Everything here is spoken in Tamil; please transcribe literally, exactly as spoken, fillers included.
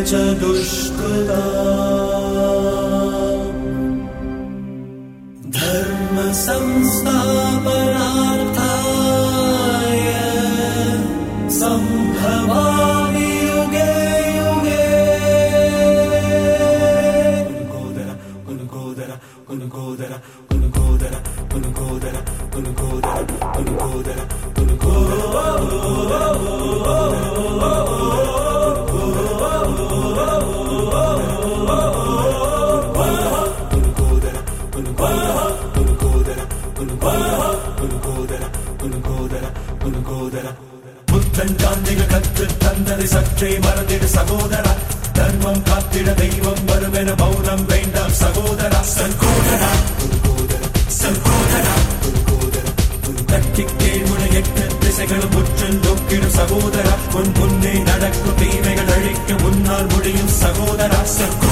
च दुष्कृता धर्म संस्थापनार्थाय संभवामि युगे युगे उनकोदर उनकोदर उनकोदर उनकोदर उनकोदर उनकोदर उनकोदर புத்தன் காந்திகள் கற்று தந்ததை சற்றே மறந்திடு சகோதரா தர்மம் காத்திட தெய்வம் வருமென மௌனம் வேண்டாம் சகோதரா சகோதரா சகோதரா தட்டி கேள்முனை எட்டு திசைகளும் முற்று நோக்கிடும் சகோதரா உன் முன்னே நடக்கும் தீமைகள் அழிக்க முன்னால் முடியும் சகோதரா சகோதரா